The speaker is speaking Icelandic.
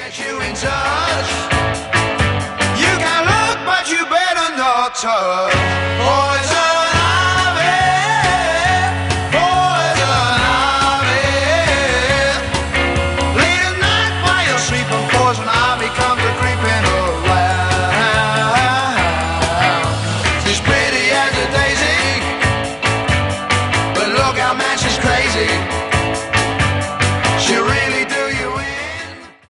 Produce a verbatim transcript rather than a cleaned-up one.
you in touch. You can look, but you better not touch.